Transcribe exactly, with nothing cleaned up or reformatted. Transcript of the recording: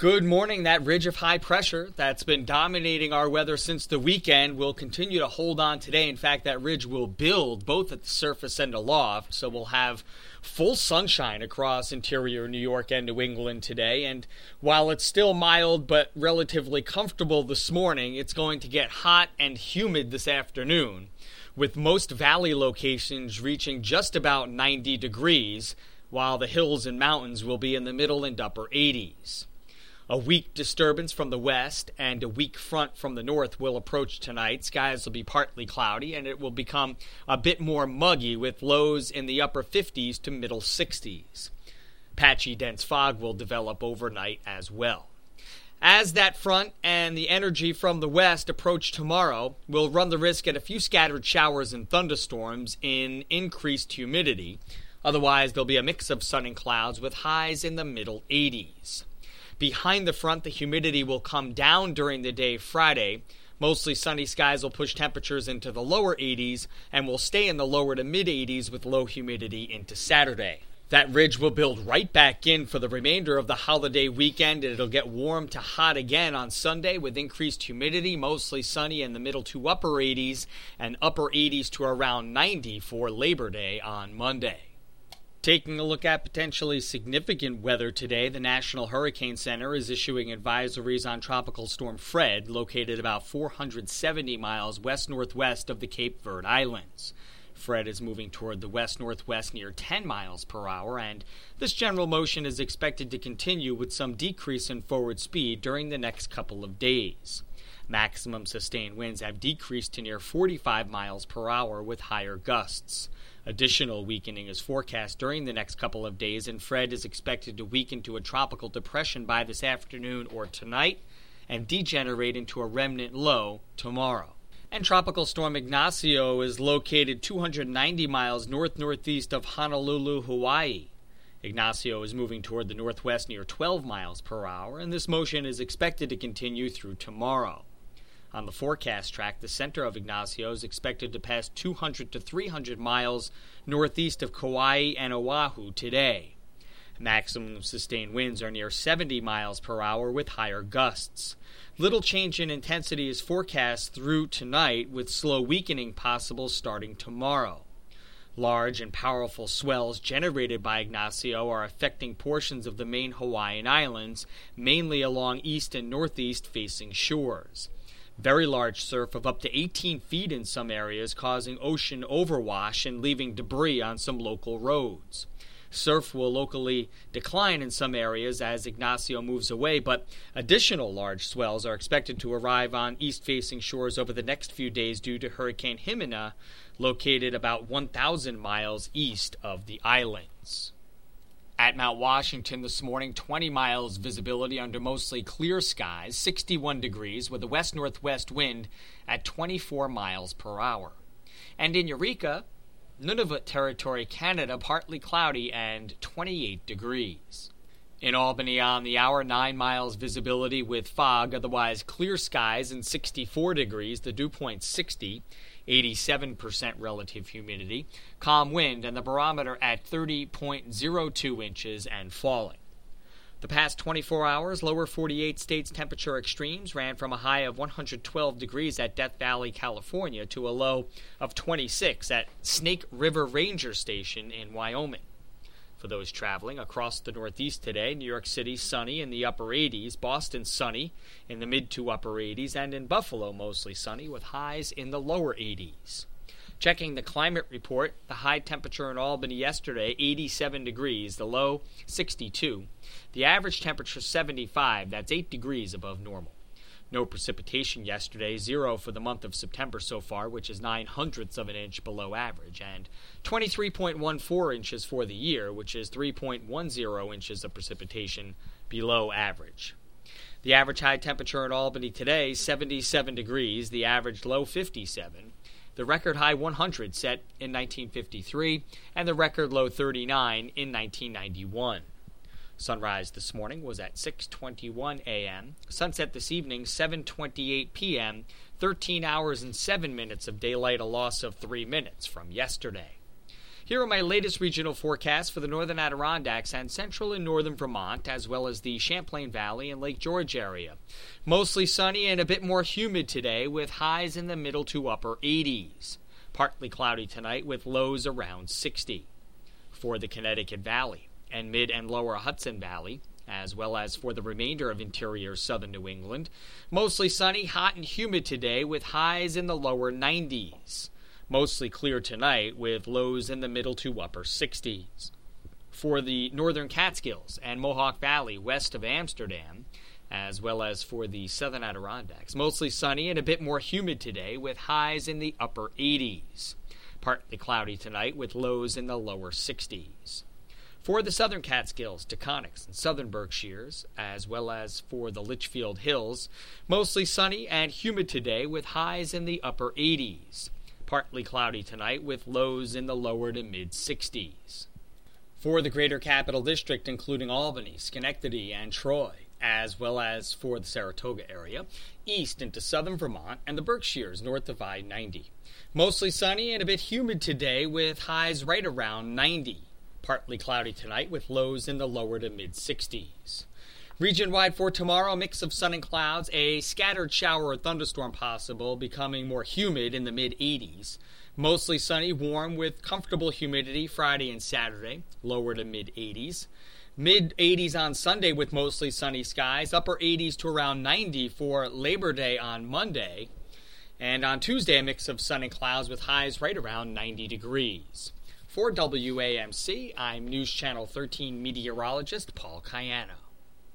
Good morning. That ridge of high pressure that's been dominating our weather since the weekend will continue to hold on today. In fact, that ridge will build both at the surface and aloft, so we'll have full sunshine across interior New York and New England today. And while it's still mild but relatively comfortable this morning, it's going to get hot and humid this afternoon, with most valley locations reaching just about ninety degrees, while the hills and mountains will be in the middle and upper eighties. A weak disturbance from the west and a weak front from the north will approach tonight. Skies will be partly cloudy, and it will become a bit more muggy with lows in the upper fifties to middle sixties. Patchy dense fog will develop overnight as well. As that front and the energy from the west approach tomorrow, we'll run the risk at a few scattered showers and thunderstorms in increased humidity. Otherwise, there'll be a mix of sun and clouds with highs in the middle eighties. Behind the front, the humidity will come down during the day Friday. Mostly sunny skies will push temperatures into the lower eighties and will stay in the lower to mid eighties with low humidity into Saturday. That ridge will build right back in for the remainder of the holiday weekend, and it'll get warm to hot again on Sunday with increased humidity, mostly sunny in the middle to upper eighties and upper eighties to around ninety for Labor Day on Monday. Taking a look at potentially significant weather today, the National Hurricane Center is issuing advisories on Tropical Storm Fred, located about four hundred seventy miles west-northwest of the Cape Verde Islands. Fred is moving toward the west-northwest near ten miles per hour, and this general motion is expected to continue with some decrease in forward speed during the next couple of days. Maximum sustained winds have decreased to near forty-five miles per hour with higher gusts. Additional weakening is forecast during the next couple of days, and Fred is expected to weaken to a tropical depression by this afternoon or tonight and degenerate into a remnant low tomorrow. And Tropical Storm Ignacio is located two hundred ninety miles north-northeast of Honolulu, Hawaii. Ignacio is moving toward the northwest near twelve miles per hour, and this motion is expected to continue through tomorrow. On the forecast track, the center of Ignacio is expected to pass two hundred to three hundred miles northeast of Kauai and Oahu today. Maximum sustained winds are near seventy miles per hour with higher gusts. Little change in intensity is forecast through tonight, with slow weakening possible starting tomorrow. Large and powerful swells generated by Ignacio are affecting portions of the main Hawaiian Islands, mainly along east and northeast facing shores. Very large surf of up to eighteen feet in some areas, causing ocean overwash and leaving debris on some local roads. Surf will locally decline in some areas as Ignacio moves away, but additional large swells are expected to arrive on east-facing shores over the next few days due to Hurricane Jimena, located about one thousand miles east of the islands. At Mount Washington this morning, twenty miles visibility under mostly clear skies, sixty-one degrees with a west-northwest wind at twenty-four miles per hour. And in Eureka, Nunavut Territory, Canada, partly cloudy and twenty-eight degrees. In Albany on the hour, nine miles visibility with fog, otherwise clear skies and sixty-four degrees, the dew point sixty, eighty-seven percent relative humidity, calm wind, and the barometer at thirty point zero two inches and falling. The past twenty-four hours, lower forty-eight states temperature extremes ran from a high of one hundred twelve degrees at Death Valley, California, to a low of twenty-six at Snake River Ranger Station in Wyoming. For those traveling across the Northeast today, New York City sunny in the upper eighties, Boston sunny in the mid to upper eighties, and in Buffalo mostly sunny with highs in the lower eighties. Checking the climate report, the high temperature in Albany yesterday, eighty-seven degrees, the low sixty-two. The average temperature seventy-five, that's eight degrees above normal. No precipitation yesterday, zero for the month of September so far, which is nine hundredths of an inch below average, and twenty-three point one four inches for the year, which is three point one zero inches of precipitation below average. The average high temperature in Albany today, seventy-seven degrees, the average low fifty-seven. The record high one hundred set in nineteen fifty-three, and the record low thirty-nine in nineteen ninety-one. Sunrise this morning was at six twenty-one a.m. Sunset this evening, seven twenty-eight p.m., thirteen hours and seven minutes of daylight, a loss of three minutes from yesterday. Here are my latest regional forecasts for the northern Adirondacks and central and northern Vermont, as well as the Champlain Valley and Lake George area. Mostly sunny and a bit more humid today, with highs in the middle to upper eighties. Partly cloudy tonight with lows around sixty. For the Connecticut Valley and mid and lower Hudson Valley, as well as for the remainder of interior southern New England, mostly sunny, hot, and humid today with highs in the lower nineties. Mostly clear tonight with lows in the middle to upper sixties. For the northern Catskills and Mohawk Valley west of Amsterdam, as well as for the southern Adirondacks, mostly sunny and a bit more humid today with highs in the upper eighties. Partly cloudy tonight with lows in the lower sixties. For the southern Catskills, Taconics, and southern Berkshires, as well as for the Litchfield Hills, mostly sunny and humid today with highs in the upper eighties. Partly cloudy tonight with lows in the lower to mid-sixties. For the greater capital district, including Albany, Schenectady, and Troy, as well as for the Saratoga area, east into southern Vermont and the Berkshires north of I ninety. Mostly sunny and a bit humid today with highs right around ninety. Partly cloudy tonight with lows in the lower to mid-sixties. Region-wide for tomorrow, a mix of sun and clouds, a scattered shower or thunderstorm possible, becoming more humid in the mid-eighties. Mostly sunny, warm with comfortable humidity Friday and Saturday, lower to mid-eighties. Mid-eighties on Sunday with mostly sunny skies, upper eighties to around ninety for Labor Day on Monday. And on Tuesday, a mix of sun and clouds with highs right around ninety degrees. For W A M C, I'm News Channel thirteen meteorologist Paul Cayano.